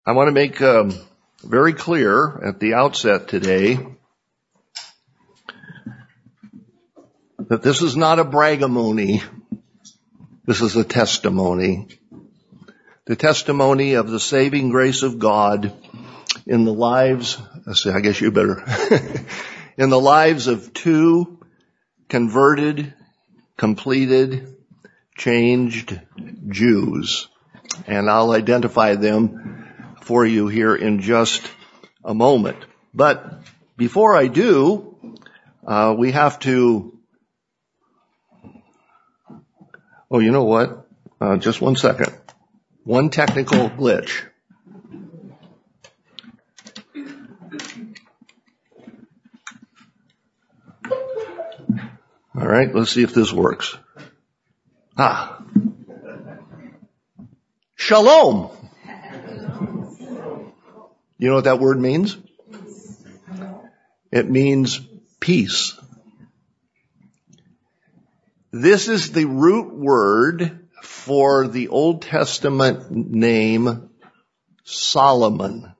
I want to make very clear at the outset today that this is not a bragamony. This is a testimony. The testimony of the saving grace of God in the lives, I guess you better, in the lives of two converted, completed, changed Jews. And I'll identify them for you here in just a moment. But before I do, we have to, you know what? Just one second. One technical glitch. All right, let's see if this works. Shalom. You know what that word means? It means peace. This is the root word for the Old Testament name Solomon.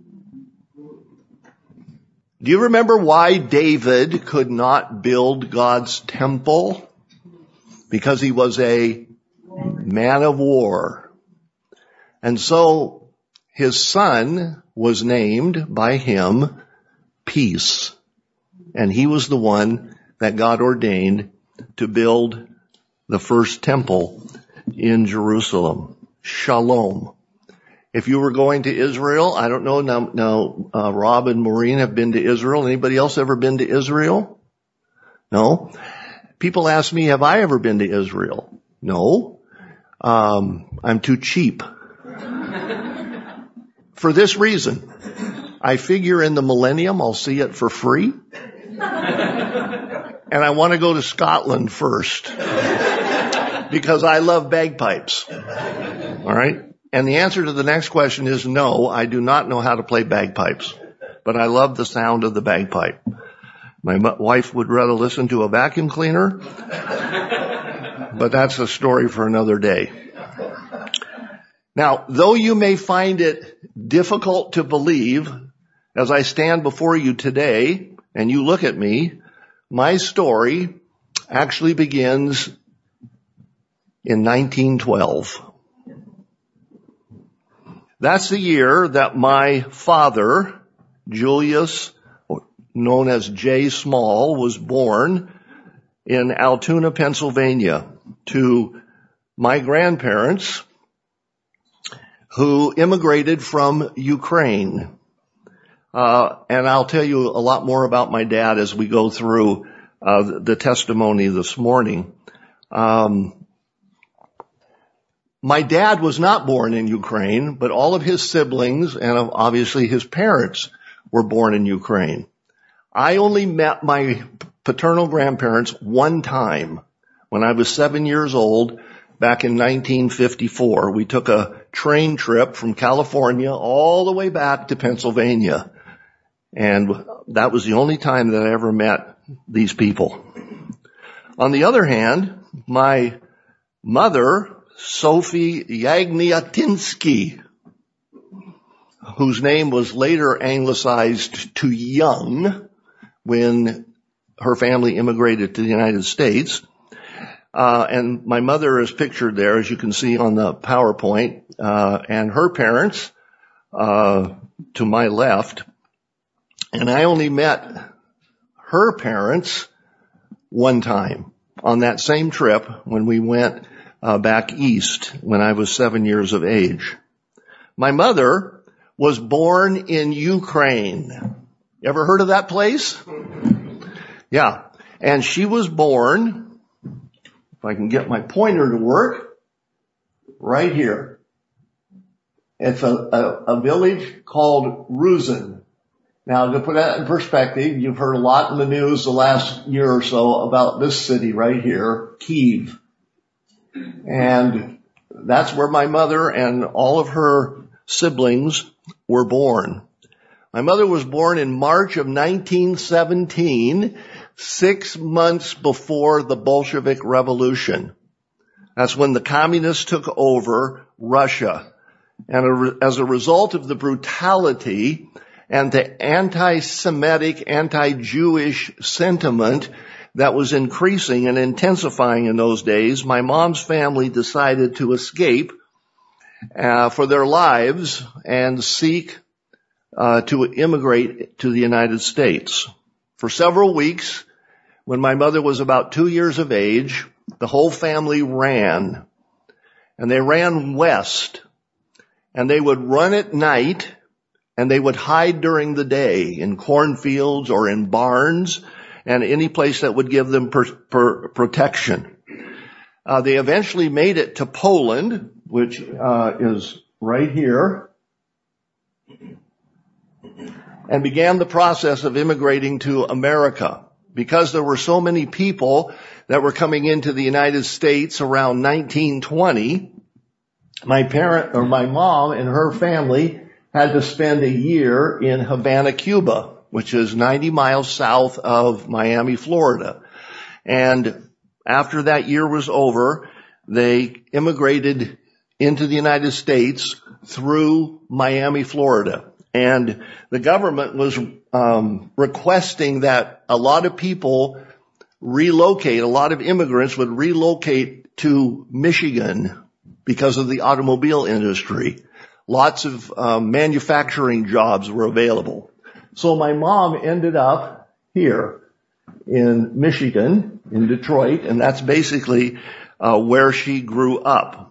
Do you remember why David could not build God's temple? Because he was a man of war. And so his son was named by him Peace. And he was the one that God ordained to build the first temple in Jerusalem. Shalom. If you were going to Israel, I don't know, now Rob and Maureen have been to Israel. Anybody else ever been to Israel? No? People ask me, have I ever been to Israel? No. I'm too cheap. For this reason, I figure in the millennium I'll see it for free. And I want to go to Scotland first. Because I love bagpipes. All right? And the answer to the next question is no, I do not know how to play bagpipes. But I love the sound of the bagpipe. My wife would rather listen to a vacuum cleaner. But that's a story for another day. Now, though you may find it difficult to believe, as I stand before you today and you look at me, my story actually begins in 1912. That's the year that my father, Julius, known as J. Small, was born in Altoona, Pennsylvania, to my grandparents who immigrated from Ukraine. And I'll tell you a lot more about my dad as we go through the testimony this morning. My dad was not born in Ukraine, but all of his siblings and obviously his parents were born in Ukraine. I only met my paternal grandparents one time when I was 7 years old back in 1954. We took a train trip from California all the way back to Pennsylvania. And that was the only time that I ever met these people. On the other hand, my mother, Sophie Yagniatinsky, whose name was later anglicized to Young when her family immigrated to the United States. And my mother is pictured there, as you can see on the PowerPoint, and her parents to my left. And I only met her parents one time on that same trip when we went back east when I was 7 years of age. My mother was born in Ukraine. You ever heard of that place? Yeah. And she was born, if I can get my pointer to work, right here. It's a village called Ruzin. Now, to put that in perspective, you've heard a lot in the news the last year or so about this city right here, Kyiv. And that's where my mother and all of her siblings were born. My mother was born in March of 1917, 6 months before the Bolshevik Revolution. That's when the communists took over Russia. And as a result of the brutality and the anti-Semitic, anti-Jewish sentiment that was increasing and intensifying in those days, my mom's family decided to escape for their lives and seek to immigrate to the United States. For several weeks, when my mother was about 2 years of age, the whole family ran. And they ran west. And they would run at night, and they would hide during the day in cornfields or in barns and any place that would give them protection. They eventually made it to Poland, which is right here, and began the process of immigrating to America. Because there were so many people that were coming into the United States around 1920, my mom and her family had to spend a year in Havana, Cuba, which is 90 miles south of Miami, Florida. And after that year was over, they immigrated into the United States through Miami, Florida. And the government was requesting that a lot of people relocate, a lot of immigrants would relocate to Michigan because of the automobile industry. Lots of manufacturing jobs were available. So my mom ended up here in Michigan, in Detroit, and that's basically where she grew up.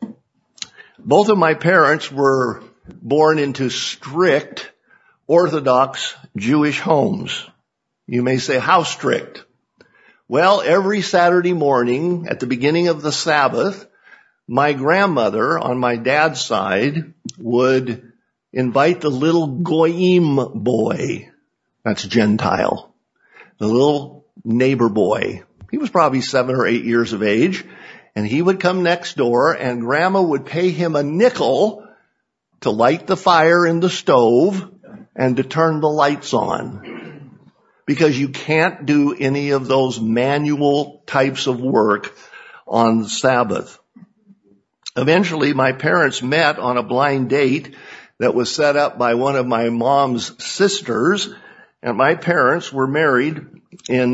Both of my parents were born into strict Orthodox Jewish homes. You may say, how strict? Well, every Saturday morning at the beginning of the Sabbath, my grandmother on my dad's side would invite the little Goyim boy, that's Gentile, the little neighbor boy. He was probably 7 or 8 years of age, and he would come next door, and Grandma would pay him a nickel to light the fire in the stove and to turn the lights on. Because you can't do any of those manual types of work on the Sabbath. Eventually, my parents met on a blind date that was set up by one of my mom's sisters, and my parents were married in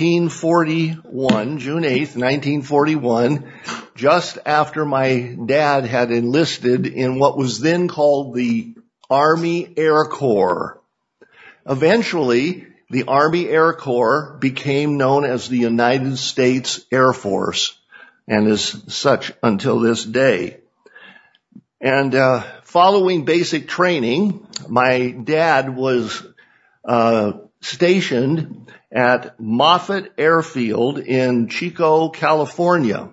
1941, June 8th, 1941, just after my dad had enlisted in what was then called the Army Air Corps. Eventually, the Army Air Corps became known as the United States Air Force, and is such until this day. And following basic training, my dad was stationed at Moffett Airfield in Chico, California.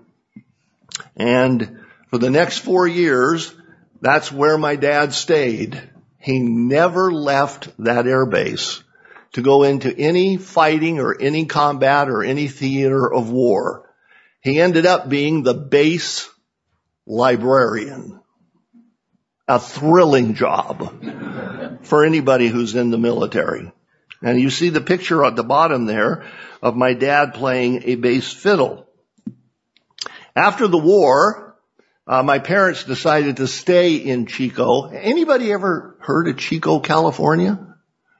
And for the next 4 years, that's where my dad stayed. He never left that air base to go into any fighting or any combat or any theater of war. He ended up being the base librarian. A thrilling job for anybody who's in the military. And you see the picture at the bottom there of my dad playing a bass fiddle. After the war, my parents decided to stay in Chico. Anybody ever heard of Chico, California?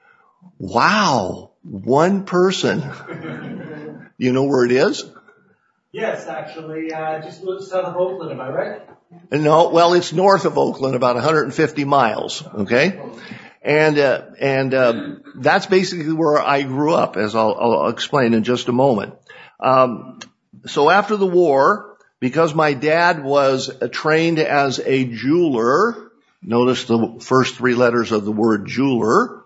Wow, one person. You know where it is? Yes, actually, just south of Oakland, am I right? No, well, it's north of Oakland, about 150 miles, okay? And that's basically where I grew up, as I'll explain in just a moment. So after the war, because my dad was trained as a jeweler, notice the first 3 letters of the word jeweler.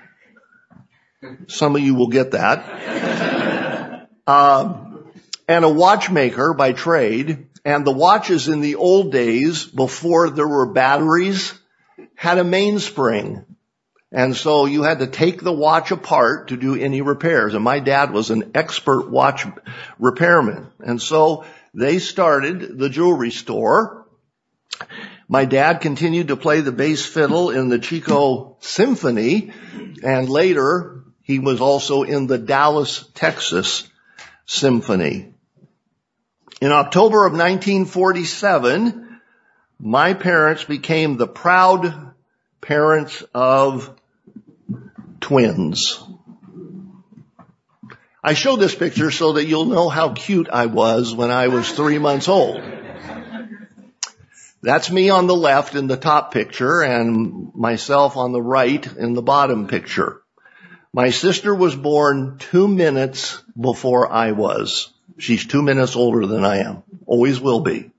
Some of you will get that. And a watchmaker by trade, and the watches in the old days, before there were batteries, had a mainspring. And so you had to take the watch apart to do any repairs. And my dad was an expert watch repairman. And so they started the jewelry store. My dad continued to play the bass fiddle in the Chico Symphony, and later he was also in the Dallas, Texas Symphony. In October of 1947, my parents became the proud parents of twins. I show this picture so that you'll know how cute I was when I was 3 months old. That's me on the left in the top picture and myself on the right in the bottom picture. My sister was born 2 minutes before I was. She's 2 minutes older than I am. Always will be.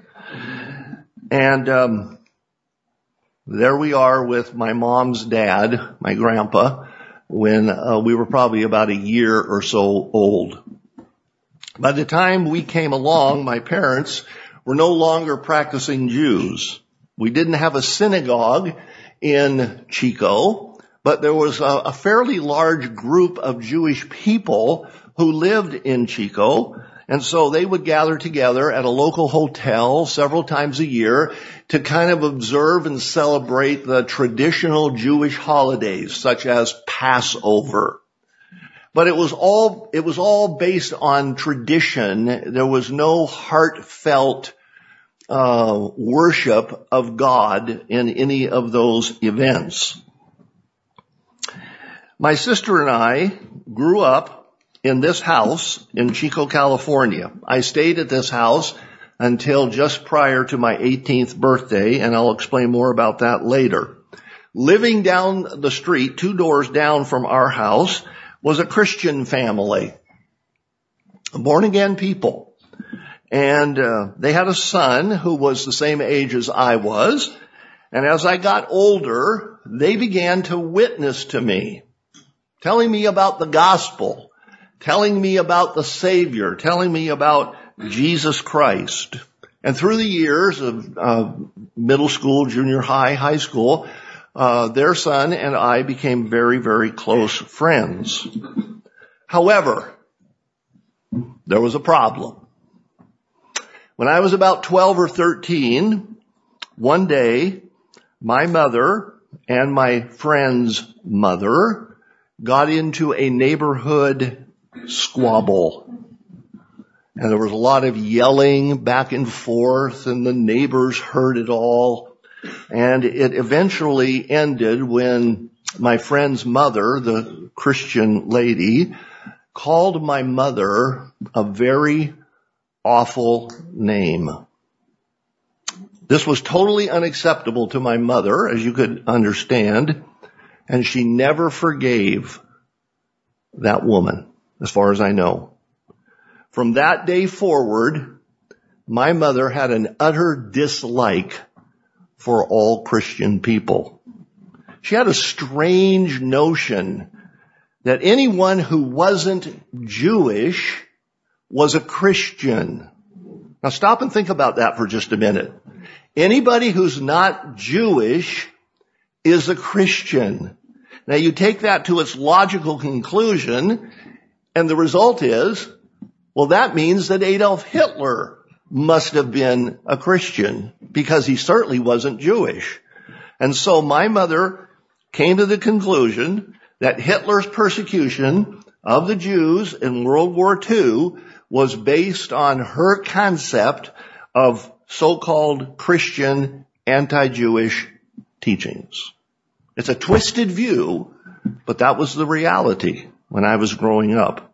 And there we are with my mom's dad, my grandpa, when we were probably about a year or so old. By the time we came along, my parents were no longer practicing Jews. We didn't have a synagogue in Chico, but there was a fairly large group of Jewish people who lived in Chico, and so they would gather together at a local hotel several times a year to kind of observe and celebrate the traditional Jewish holidays, such as Passover. But it was all based on tradition. There was no heartfelt worship of God in any of those events. My sister and I grew up in this house in Chico, California. I stayed at this house until just prior to my 18th birthday, and I'll explain more about that later. Living down the street, 2 doors down from our house, was a Christian family, born-again people. And they had a son who was the same age as I was. And as I got older, they began to witness to me, telling me about the gospel, telling me about the Savior, telling me about Jesus Christ. And through the years of middle school, junior high, high school, their son and I became very, very close friends. However, there was a problem. When I was about 12 or 13, one day, my mother and my friend's mother got into a neighborhood squabble. And there was a lot of yelling back and forth, and the neighbors heard it all. And it eventually ended when my friend's mother, the Christian lady, called my mother a very awful name. This was totally unacceptable to my mother, as you could understand, and she never forgave that woman, as far as I know. From that day forward, my mother had an utter dislike for all Christian people. She had a strange notion that anyone who wasn't Jewish was a Christian. Now stop and think about that for just a minute. Anybody who's not Jewish is a Christian. Now you take that to its logical conclusion, and the result is, well, that means that Adolf Hitler must have been a Christian, because he certainly wasn't Jewish. And so my mother came to the conclusion that Hitler's persecution of the Jews in World War II was based on her concept of so-called Christian anti-Jewish teachings. It's a twisted view, but that was the reality when I was growing up.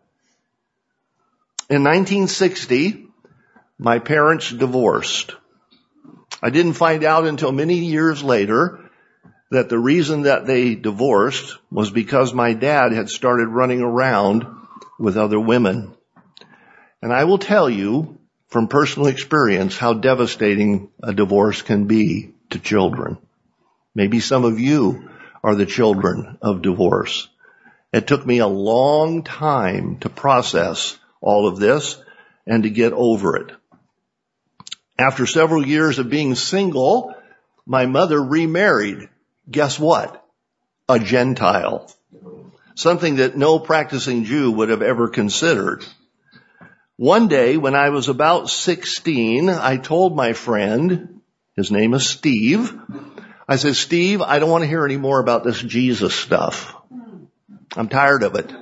In 1960, my parents divorced. I didn't find out until many years later that the reason that they divorced was because my dad had started running around with other women. And I will tell you from personal experience how devastating a divorce can be to children. Maybe some of you are the children of divorce. It took me a long time to process all of this and to get over it. After several years of being single, my mother remarried. Guess what? A Gentile. Something that no practicing Jew would have ever considered. One day, when I was about 16, I told my friend, his name is Steve, I said, Steve, I don't want to hear any more about this Jesus stuff. I'm tired of it.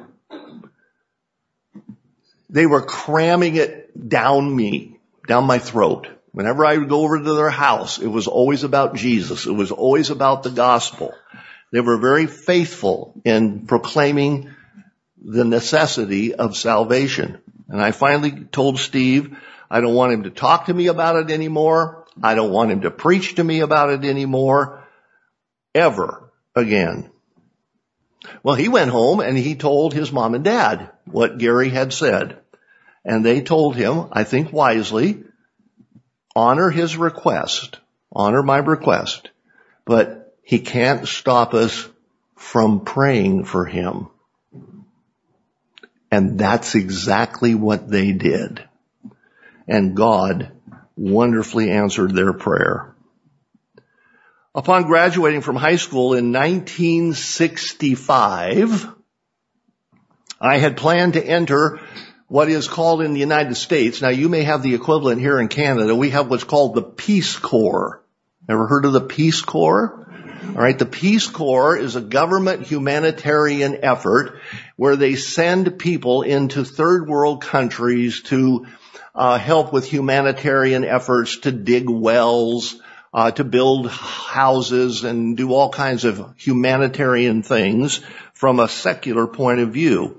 They were cramming it down my throat. Whenever I would go over to their house, it was always about Jesus. It was always about the gospel. They were very faithful in proclaiming the necessity of salvation. And I finally told Steve, I don't want him to talk to me about it anymore. I don't want him to preach to me about it anymore, ever again. Well, he went home and he told his mom and dad what Gary had said. And they told him, I think wisely, honor his request, honor my request, but he can't stop us from praying for him. And that's exactly what they did. And God wonderfully answered their prayer. Upon graduating from high school in 1965, I had planned to enter what is called in the United States, now you may have the equivalent here in Canada, we have what's called the Peace Corps. Ever heard of the Peace Corps? All right, the Peace Corps is a government humanitarian effort where they send people into third world countries to help with humanitarian efforts, to dig wells, to build houses and do all kinds of humanitarian things from a secular point of view.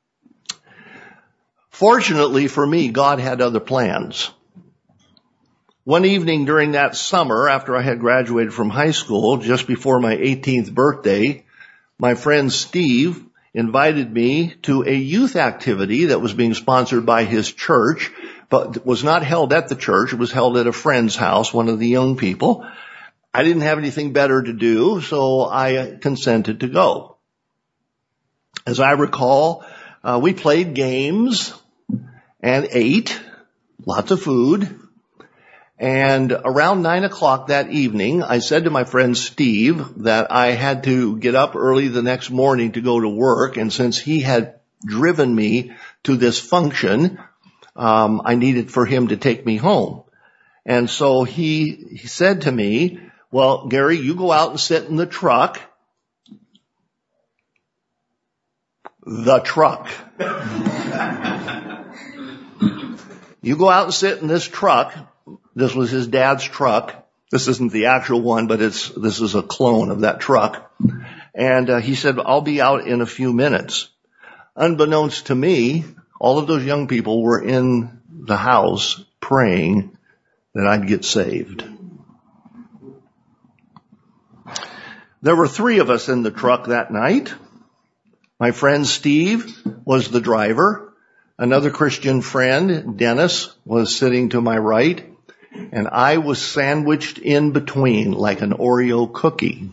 Fortunately for me, God had other plans. One evening during that summer, after I had graduated from high school, just before my 18th birthday, my friend Steve invited me to a youth activity that was being sponsored by his church, but was not held at the church. It was held at a friend's house, one of the young people. I didn't have anything better to do, so I consented to go. As I recall, we played games and ate lots of food. And around 9 o'clock that evening, I said to my friend Steve that I had to get up early the next morning to go to work. And since he had driven me to this function, I needed for him to take me home. And so he said to me, well, Gary, you go out and sit in the truck. The truck. You go out and sit in this truck. This was his dad's truck. This isn't the actual one, but this is a clone of that truck. And he said, I'll be out in a few minutes. Unbeknownst to me, all of those young people were in the house praying that I'd get saved. There were 3 of us in the truck that night. My friend Steve was the driver. Another Christian friend, Dennis, was sitting to my right, and I was sandwiched in between like an Oreo cookie.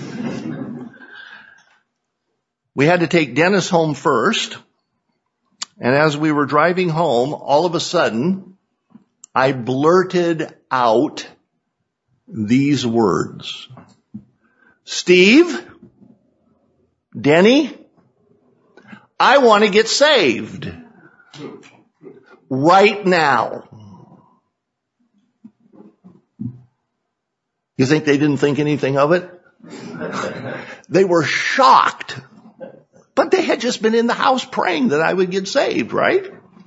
We had to take Dennis home first, and as we were driving home, all of a sudden, I blurted out these words. Steve, Denny, I want to get saved. Right now. You think they didn't think anything of it? They were shocked. But they had just been in the house praying that I would get saved, right?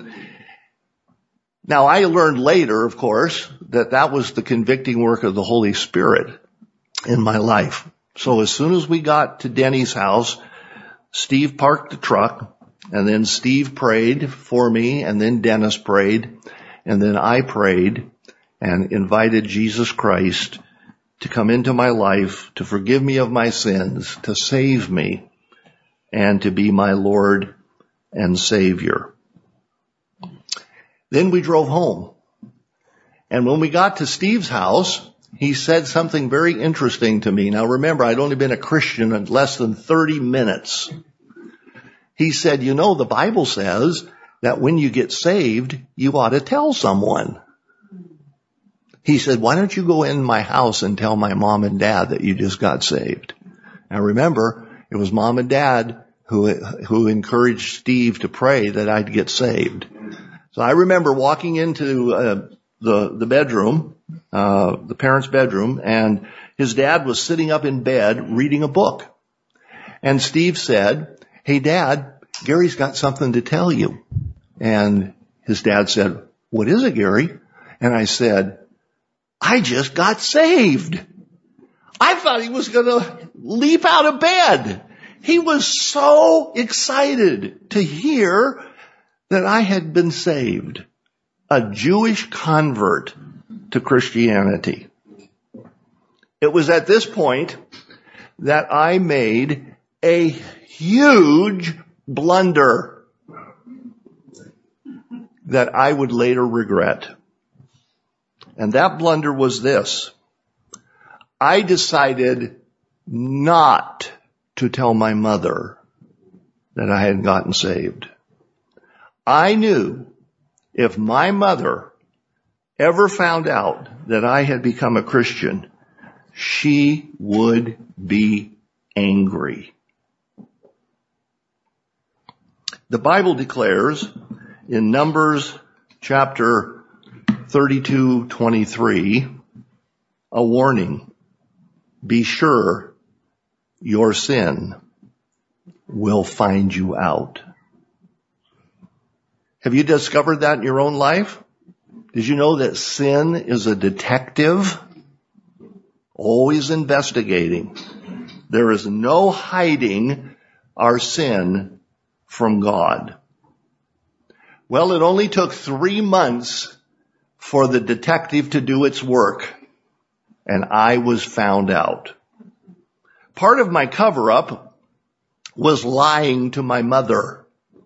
Now, I learned later, of course, that was the convicting work of the Holy Spirit in my life. So as soon as we got to Denny's house, Steve parked the truck. And then Steve prayed for me, and then Dennis prayed, and then I prayed and invited Jesus Christ to come into my life, to forgive me of my sins, to save me, and to be my Lord and Savior. Then we drove home. And when we got to Steve's house, he said something very interesting to me. Now remember, I'd only been a Christian in less than 30 minutes. He said, you know, the Bible says that when you get saved, you ought to tell someone. He said, why don't you go in my house and tell my mom and dad that you just got saved? Now remember, it was mom and dad who encouraged Steve to pray that I'd get saved. So I remember walking into the bedroom, the parents' bedroom, and his dad was sitting up in bed reading a book. And Steve said, hey, Dad, Gary's got something to tell you. And his dad said, what is it, Gary? And I said, I just got saved. I thought he was going to leap out of bed. He was so excited to hear that I had been saved, a Jewish convert to Christianity. It was at this point that I made a huge blunder that I would later regret. And that blunder was this. I decided not to tell my mother that I had gotten saved. I knew if my mother ever found out that I had become a Christian, she would be angry. The Bible declares in Numbers chapter 32:23 a warning. Be sure your sin will find you out. Have you discovered that in your own life? Did you know that sin is a detective? Always investigating. There is no hiding our sin from God. Well, it only took 3 months for the detective to do its work, and I was found out. Part of my cover-up was lying to my mother.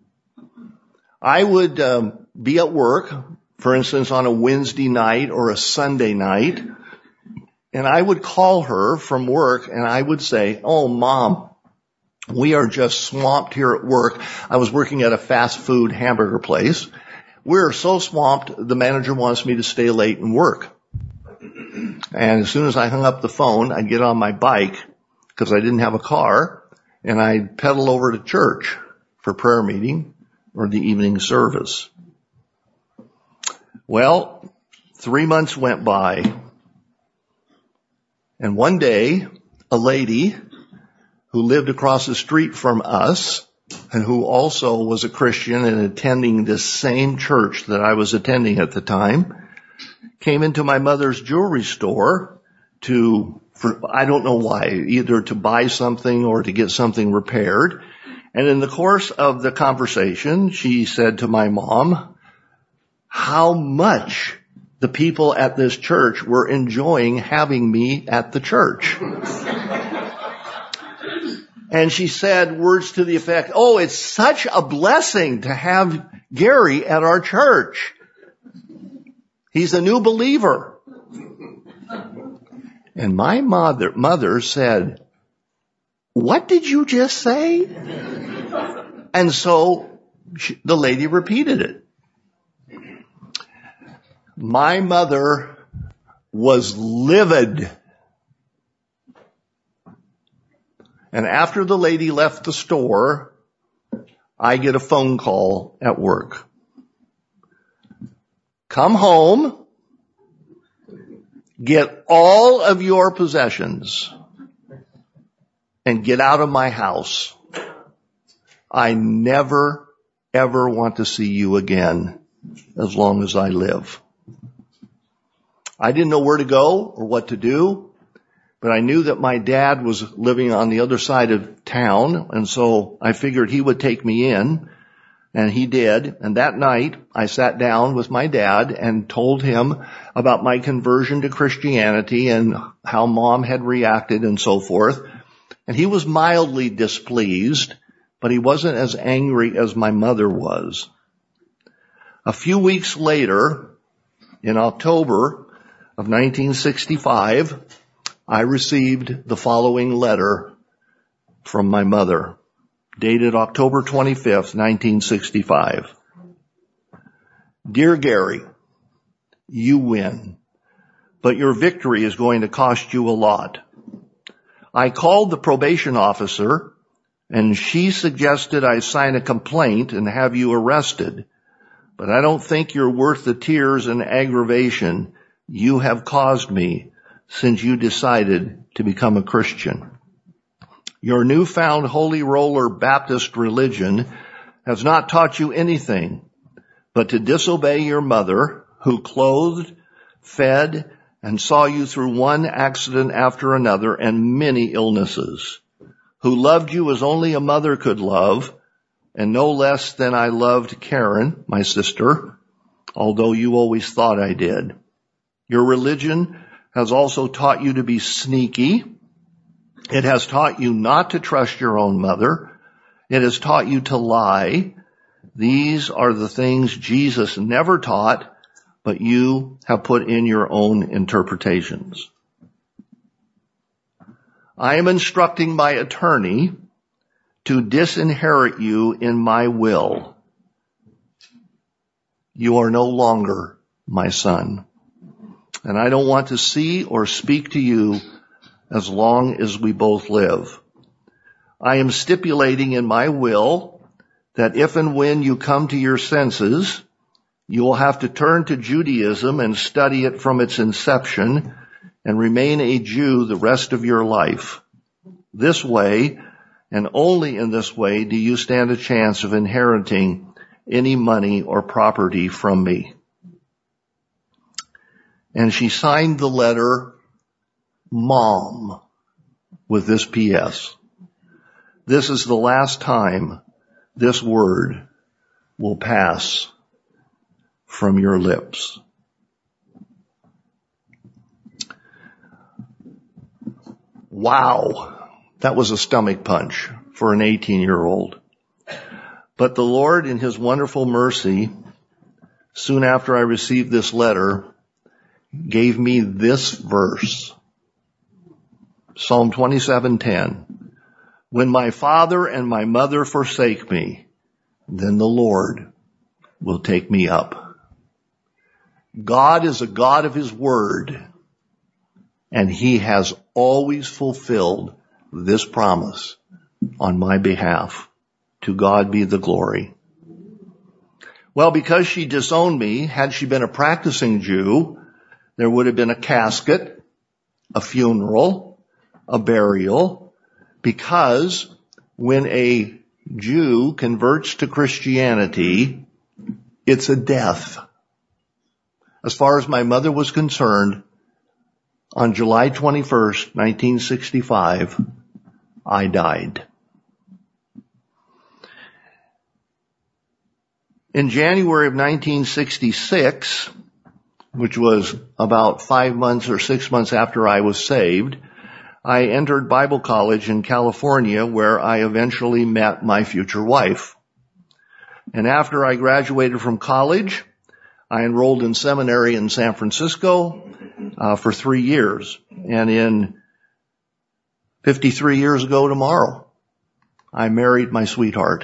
I would be at work, for instance, on a Wednesday night or a Sunday night, and I would call her from work and I would say, "Oh, Mom, we are just swamped here at work." I was working at a fast food hamburger place. We're so swamped, the manager wants me to stay late and work. And as soon as I hung up the phone, I'd get on my bike because I didn't have a car, and I'd pedal over to church for prayer meeting or the evening service. Well, 3 months went by, and one day, a lady who lived across the street from us and who also was a Christian and attending this same church that I was attending at the time, came into my mother's jewelry store I don't know why, either to buy something or to get something repaired. And in the course of the conversation, she said to my mom how much the people at this church were enjoying having me at the church. And she said words to the effect, "Oh, it's such a blessing to have Gary at our church. He's a new believer." And my mother said, "What did you just say?" And so the lady repeated it. My mother was livid. And after the lady left the store, I get a phone call at work. "Come home, get all of your possessions, and get out of my house. I never, ever want to see you again as long as I live." I didn't know where to go or what to do, but I knew that my dad was living on the other side of town, and so I figured he would take me in, and he did. And that night, I sat down with my dad and told him about my conversion to Christianity and how Mom had reacted and so forth. And he was mildly displeased, but he wasn't as angry as my mother was. A few weeks later, in October of 1965, I received the following letter from my mother, dated October 25th, 1965. "Dear Gary, you win, but your victory is going to cost you a lot. I called the probation officer, and she suggested I sign a complaint and have you arrested, but I don't think you're worth the tears and aggravation you have caused me since you decided to become a Christian. Your newfound Holy Roller Baptist religion has not taught you anything but to disobey your mother, who clothed, fed, and saw you through one accident after another and many illnesses, who loved you as only a mother could love, and no less than I loved Karen, my sister, although you always thought I did. Your religion has also taught you to be sneaky. It has taught you not to trust your own mother. It has taught you to lie. These are the things Jesus never taught, but you have put in your own interpretations. I am instructing my attorney to disinherit you in my will. You are no longer my son, and I don't want to see or speak to you as long as we both live. I am stipulating in my will that if and when you come to your senses, you will have to turn to Judaism and study it from its inception and remain a Jew the rest of your life. This way, and only in this way, do you stand a chance of inheriting any money or property from me. And she signed the letter, Mom, with this P.S. This is the last time this word will pass from your lips. Wow, that was a stomach punch for an 18-year-old. But the Lord, in His wonderful mercy, soon after I received this letter, gave me this verse. Psalm 27:10. When my father and my mother forsake me, then the Lord will take me up. God is a God of His word, and He has always fulfilled this promise on my behalf. To God be the glory. Well, because she disowned me, had she been a practicing Jew, there would have been a casket, a funeral, a burial, because when a Jew converts to Christianity, it's a death. As far as my mother was concerned, on July 21st, 1965, I died. In January of 1966, which was about 5 months or 6 months after I was saved, I entered Bible college in California, where I eventually met my future wife. And after I graduated from college, I enrolled in seminary in San Francisco for 3 years. And in 53 years ago tomorrow, I married my sweetheart.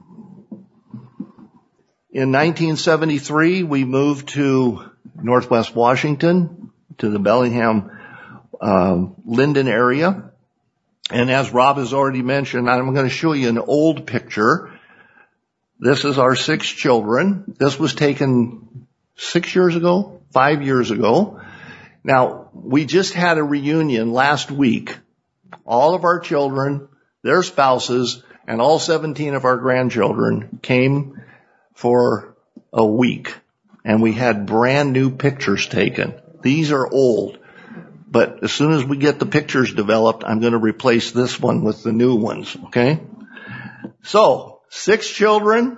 In 1973, we moved to Northwest Washington, to the Bellingham, Linden area. And as Rob has already mentioned, I'm going to show you an old picture. This is our 6 children. This was taken 5 years ago. Now, we just had a reunion last week. All of our children, their spouses, and all 17 of our grandchildren came for a week, and we had brand new pictures taken. These are old, but as soon as we get the pictures developed, I'm going to replace this one with the new ones, okay? So, 6 children,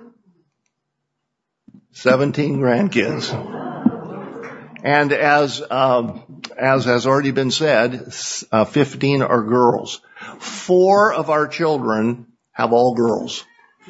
17 grandkids. And as has already been said, 15 are girls. 4 of our children have all girls.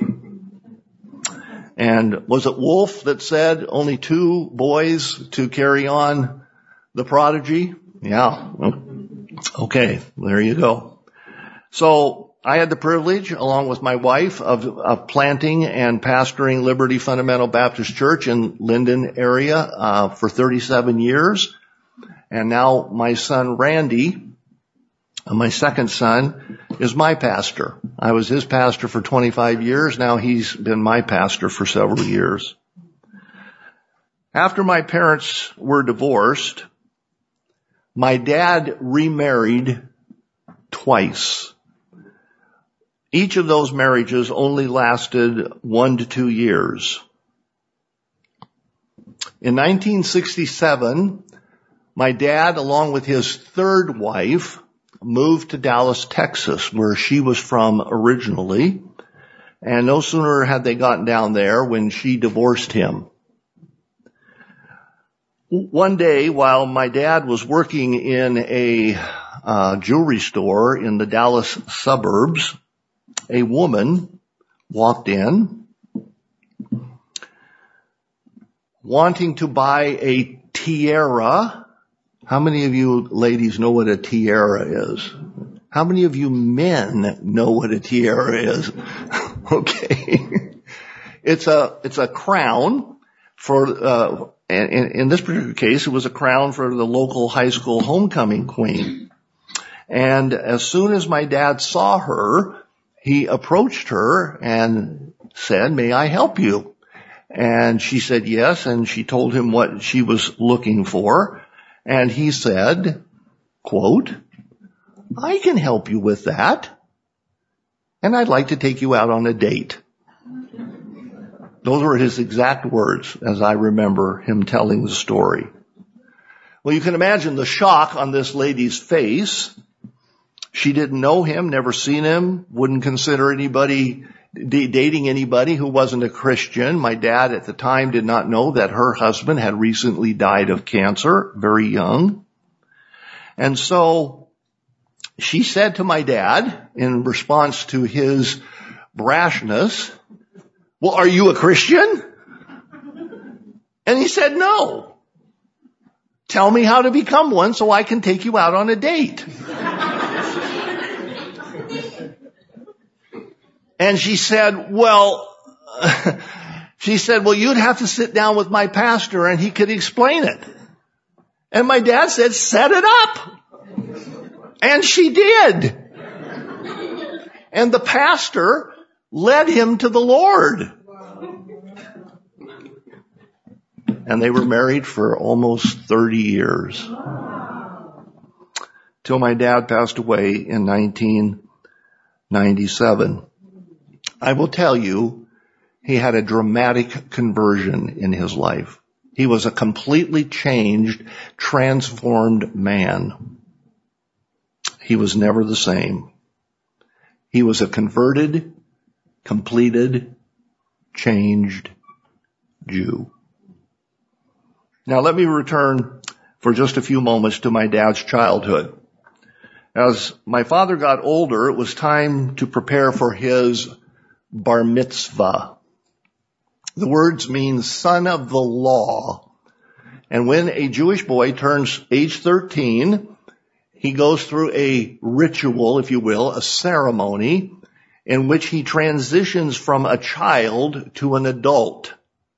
And was it Wolf that said only 2 boys to carry on the prodigy? Yeah. Okay, there you go. So I had the privilege, along with my wife, of planting and pastoring Liberty Fundamental Baptist Church in Linden area for 37 years. And now my son Randy, my second son, is my pastor. I was his pastor for 25 years. Now he's been my pastor for several years. After my parents were divorced, my dad remarried twice. Each of those marriages only lasted 1 to 2 years. In 1967, My dad, along with his third wife, moved to Dallas, Texas, where she was from originally. And no sooner had they gotten down there when she divorced him. One day, while my dad was working in a jewelry store in the Dallas suburbs, a woman walked in wanting to buy a tiara. How many of you ladies know what a tiara is? How many of you men know what a tiara is? Okay. It's a crown for, in this particular case, it was a crown for the local high school homecoming queen. And as soon as my dad saw her, he approached her and said, "May I help you?" And she said yes, and she told him what she was looking for. And he said, quote, "I can help you with that. And I'd like to take you out on a date." Those were his exact words as I remember him telling the story. Well, you can imagine the shock on this lady's face. She didn't know him, never seen him, wouldn't consider anybody dating anybody who wasn't a Christian. My dad at the time did not know that her husband had recently died of cancer, very young. And so she said to my dad, in response to his brashness, "Well, are you a Christian?" And he said, "No." "Tell me how to become one so I can take you out on a date." And she said, well, you'd have to sit down with my pastor and he could explain it. And my dad said, "Set it up." And she did. And the pastor led him to the Lord. And they were married for almost 30 years. Till my dad passed away in 1997. I will tell you, he had a dramatic conversion in his life. He was a completely changed, transformed man. He was never the same. He was a converted, completed, changed Jew. Now let me return for just a few moments to my dad's childhood. As my father got older, it was time to prepare for his bar mitzvah. The words mean son of the law. And when a Jewish boy turns age 13, he goes through a ritual, if you will, a ceremony in which he transitions from a child to an adult.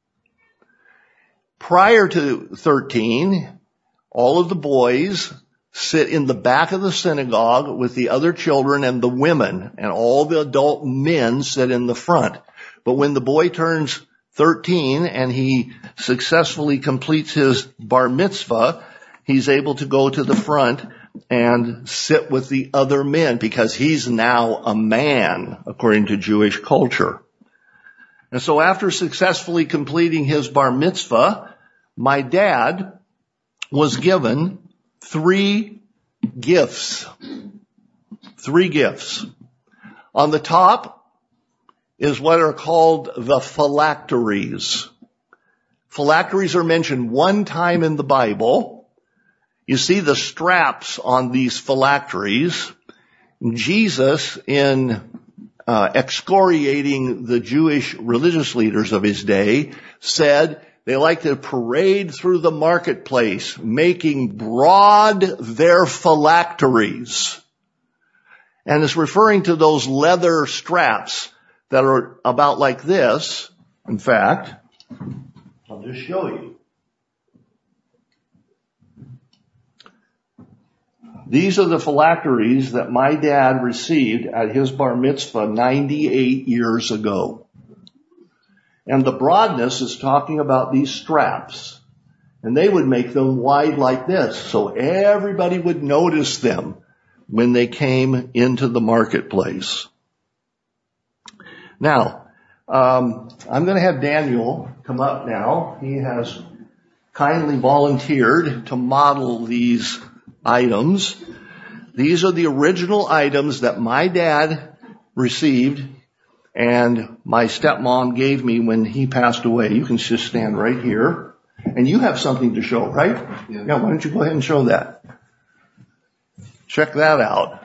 Prior to 13, all of the boys sit in the back of the synagogue with the other children and the women, and all the adult men sit in the front. But when the boy turns 13 and he successfully completes his bar mitzvah, he's able to go to the front and sit with the other men because he's now a man, according to Jewish culture. And so after successfully completing his bar mitzvah, my dad was given three gifts. On the top is what are called the phylacteries. Phylacteries are mentioned one time in the Bible. You see the straps on these phylacteries. Jesus, in excoriating the Jewish religious leaders of his day, said they like to parade through the marketplace, making broad their phylacteries. And it's referring to those leather straps that are about like this. In fact, I'll just show you. These are the phylacteries that my dad received at his bar mitzvah 98 years ago. And the broadness is talking about these straps. And they would make them wide like this, so everybody would notice them when they came into the marketplace. Now, I'm going to have Daniel come up now. He has kindly volunteered to model these items. These are the original items that my dad received and my stepmom gave me when he passed away. You can just stand right here. And you have something to show, right? Yeah, why don't you go ahead and show that? Check that out.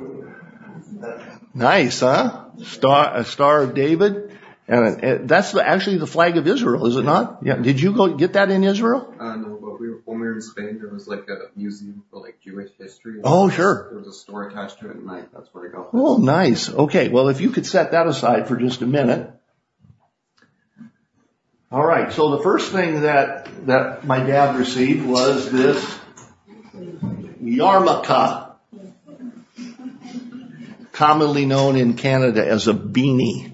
Nice, huh? A Star of David. And that's actually the flag of Israel, is it not? Yeah. Did you go get that in Israel? No, but when we were in Spain, there was like a museum for like Jewish history. Oh, sure. There was a store attached to it, and that's where I got it. Oh, nice. Okay, well, if you could set that aside for just a minute. All right, so the first thing that my dad received was this yarmulke, commonly known in Canada as a beanie.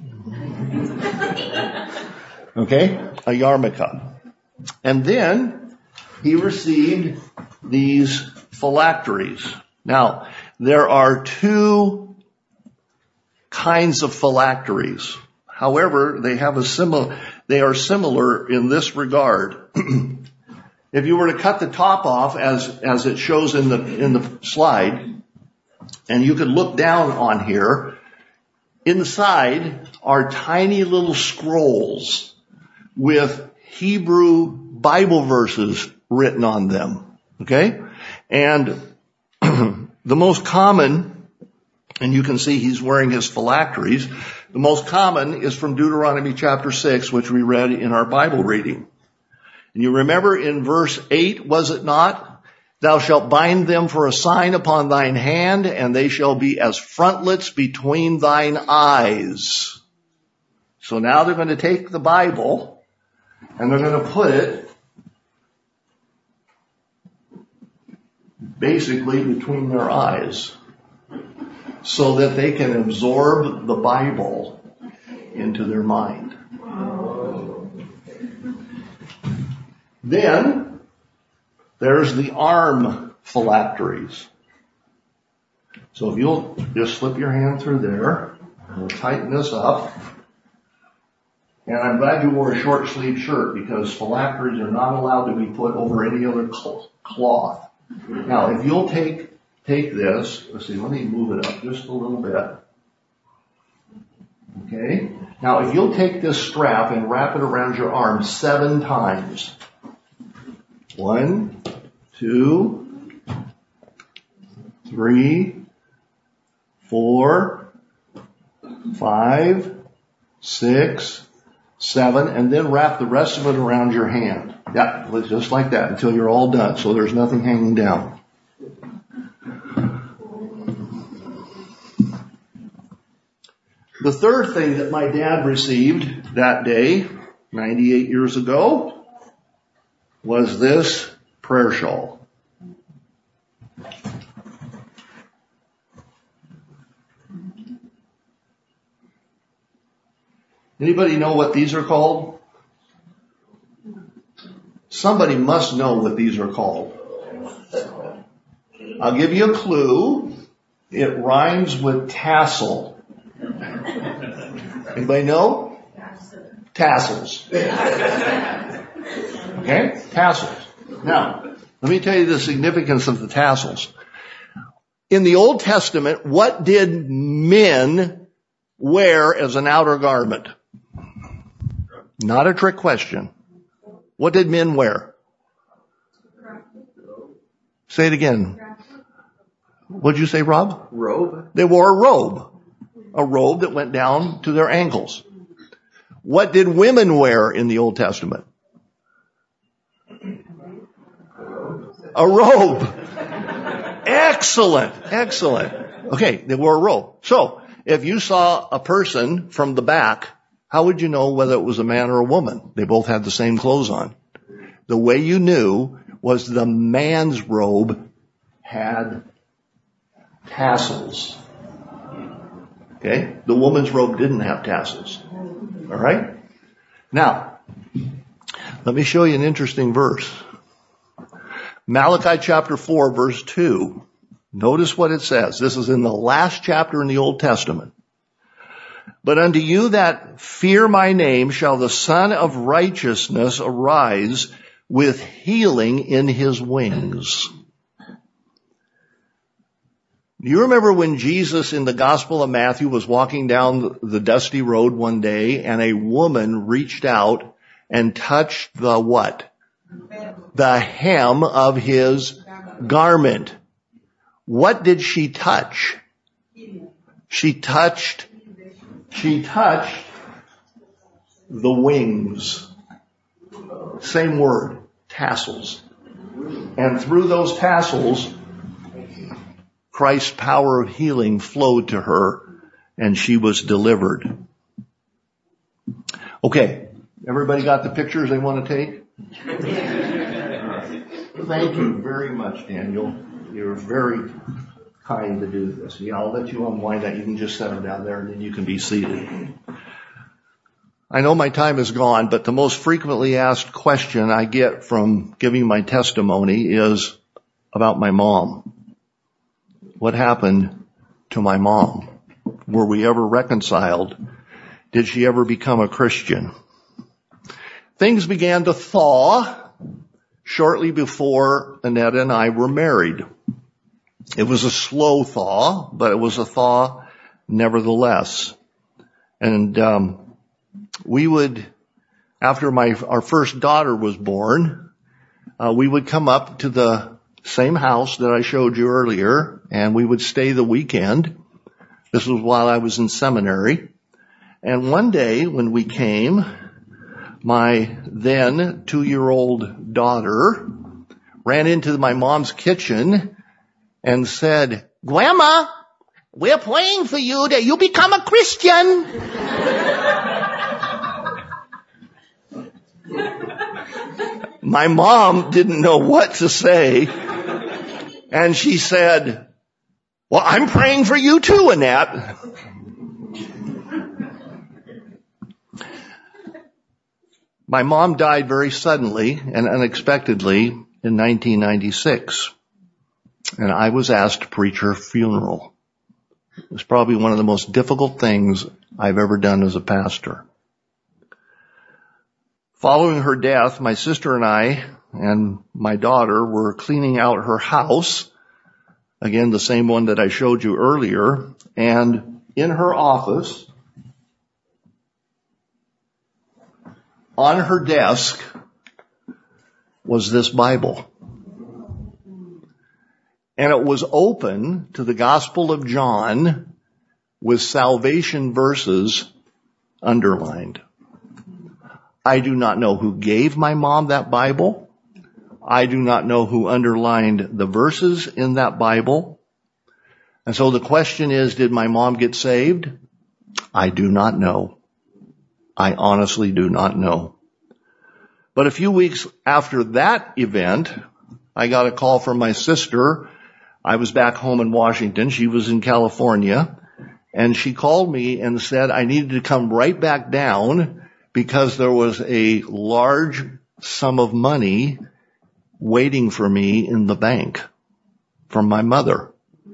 Okay, a yarmulke. And then he received these phylacteries. Now, there are two kinds of phylacteries. However, they are similar in this regard. If you were to cut the top off as it shows in the slide, and you could look down on here, inside are tiny little scrolls with Hebrew Bible verses written on them. Okay? And the most common, and you can see he's wearing his phylacteries, the most common is from Deuteronomy chapter 6, which we read in our Bible reading. And you remember in verse 8, was it not? Thou shalt bind them for a sign upon thine hand, and they shall be as frontlets between thine eyes. So now they're going to take the Bible, and they're going to put it basically between their eyes, so that they can absorb the Bible into their mind. Then, there's the arm phylacteries. So if you'll just slip your hand through there, we'll tighten this up. And I'm glad you wore a short sleeve shirt, because phylacteries are not allowed to be put over any other cloth. Now, if you'll take this, let's see, let me move it up just a little bit. Okay? Now, if you'll take this strap and wrap it around your arm 7 times. 1, 2, 3, 4, 5, 6, 7, and then wrap the rest of it around your hand. Yeah, just like that until you're all done, so there's nothing hanging down. The third thing that my dad received that day, 98 years ago, was this prayer shawl. Anybody know what these are called? Somebody must know what these are called. I'll give you a clue. It rhymes with tassel. Anybody know? Tassels. Okay? Tassels. Now, let me tell you the significance of the tassels. In the Old Testament, what did men wear as an outer garment? Not a trick question. What did men wear? Say it again. What did you say, Rob? Robe. They wore a robe. A robe that went down to their ankles. What did women wear in the Old Testament? A robe. Excellent. Excellent. Okay, they wore a robe. So, if you saw a person from the back, how would you know whether it was a man or a woman? They both had the same clothes on. The way you knew was the man's robe had tassels. Okay? The woman's robe didn't have tassels. All right? Now, let me show you an interesting verse. Malachi chapter 4, verse 2. Notice what it says. This is in the last chapter in the Old Testament. But unto you that fear my name shall the Son of Righteousness arise with healing in his wings. Do you remember when Jesus in the Gospel of Matthew was walking down the dusty road one day and a woman reached out and touched the what? The hem of his garment. What did she touch? She touched the wings. Same word, tassels. And through those tassels, Christ's power of healing flowed to her, and she was delivered. Okay, everybody got the pictures they want to take? Thank you very much, Daniel. You're very kind to do this. Yeah, I'll let you unwind that. You can just set them down there, and then you can be seated. I know my time is gone, but the most frequently asked question I get from giving my testimony is about my mom. What happened to my mom? Were we ever reconciled? Did she ever become a Christian? Things began to thaw shortly before Annette and I were married. It was a slow thaw, but it was a thaw nevertheless. And we would, after our first daughter was born, we would come up to the same house that I showed you earlier, and we would stay the weekend. This was while I was in seminary. And one day when we came, my then 2-year-old daughter ran into my mom's kitchen and said, "Grandma, we're praying for you that you become a Christian." My mom didn't know what to say. And she said, "Well, I'm praying for you too, Annette." My mom died very suddenly and unexpectedly in 1996. And I was asked to preach her funeral. It was probably one of the most difficult things I've ever done as a pastor. Following her death, my sister and I and my daughter were cleaning out her house, again, the same one that I showed you earlier, and in her office, on her desk, was this Bible. And it was open to the Gospel of John with salvation verses underlined. I do not know who gave my mom that Bible. I do not know who underlined the verses in that Bible. And so the question is, did my mom get saved? I do not know. I honestly do not know. But a few weeks after that event, I got a call from my sister. I was back home in Washington. She was in California. And she called me and said I needed to come right back down because there was a large sum of money waiting for me in the bank from my mother.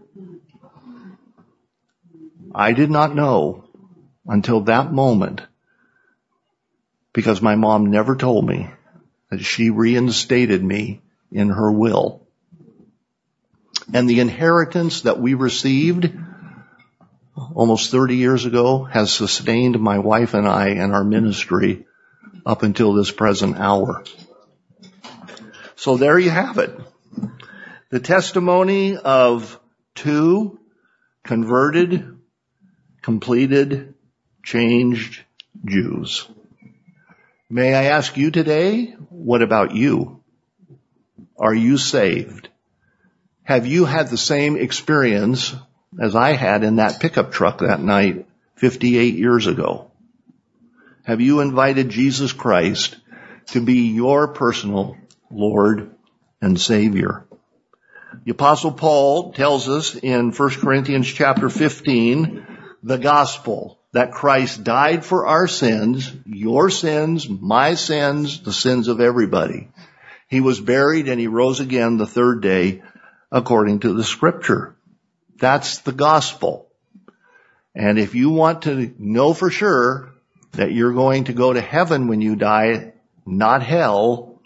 I did not know until that moment, because my mom never told me, that she reinstated me in her will. And the inheritance that we received almost 30 years ago has sustained my wife and I and our ministry up until this present hour. So there you have it. The testimony of two converted, completed, changed Jews. May I ask you today, what about you? Are you saved? Have you had the same experience as I had in that pickup truck that night 58 years ago? Have you invited Jesus Christ to be your personal Lord and Savior? The Apostle Paul tells us in 1 Corinthians chapter 15, the gospel, that Christ died for our sins, your sins, my sins, the sins of everybody. He was buried and he rose again the third day according to the scripture. That's the gospel. And if you want to know for sure that you're going to go to heaven when you die, not hell,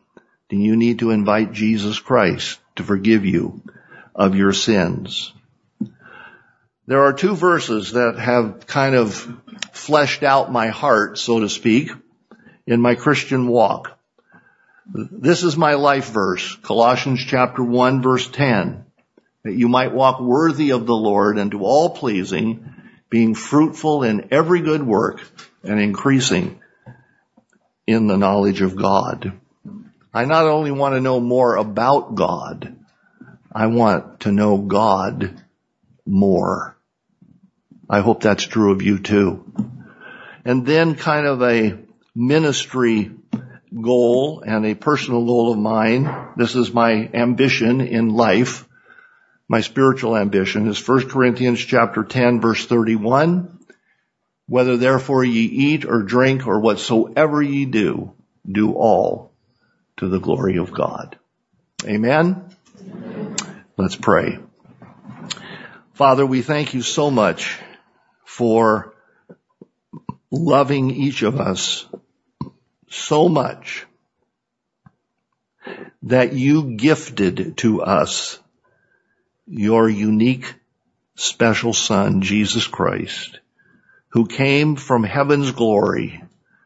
then you need to invite Jesus Christ to forgive you of your sins. There are two verses that have kind of fleshed out my heart, so to speak, in my Christian walk. This is my life verse, Colossians chapter 1, verse 10, that you might walk worthy of the Lord and to all pleasing, being fruitful in every good work and increasing in the knowledge of God. I not only want to know more about God, I want to know God more. I hope that's true of you too. And then kind of a ministry goal and a personal goal of mine. This is my ambition in life. My spiritual ambition is 1 Corinthians chapter 10, verse 31. Whether therefore ye eat or drink or whatsoever ye do, do all to the glory of God. Amen? Let's pray. Father, we thank you so much for loving each of us so much that you gifted to us your unique, special Son, Jesus Christ, who came from heaven's glory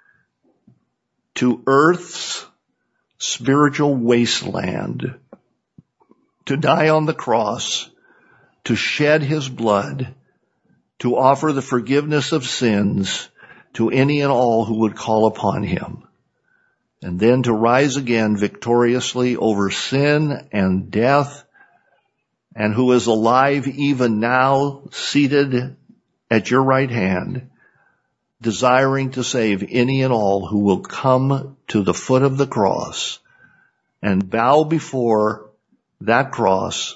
to earth's spiritual wasteland to die on the cross, to shed his blood, to offer the forgiveness of sins to any and all who would call upon him, and then to rise again victoriously over sin and death, and who is alive even now, seated at your right hand, desiring to save any and all who will come to the foot of the cross and bow before that cross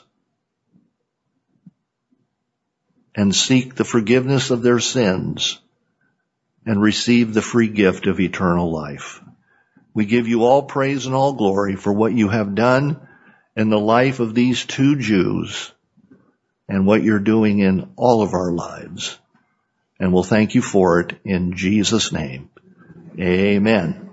and seek the forgiveness of their sins and receive the free gift of eternal life. We give you all praise and all glory for what you have done in the life of these two Jews and what you're doing in all of our lives. And we'll thank you for it in Jesus' name. Amen.